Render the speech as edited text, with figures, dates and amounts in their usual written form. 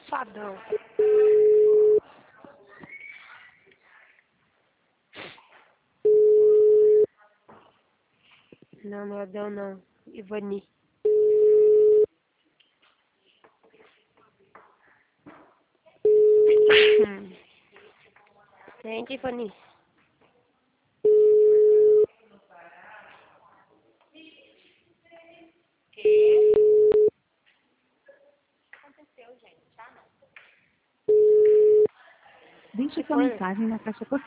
Safadão. Não, não é Adão, não. Ivani. Sente, Ivani. Deixe Que sua foi? mensagem na caixa postal.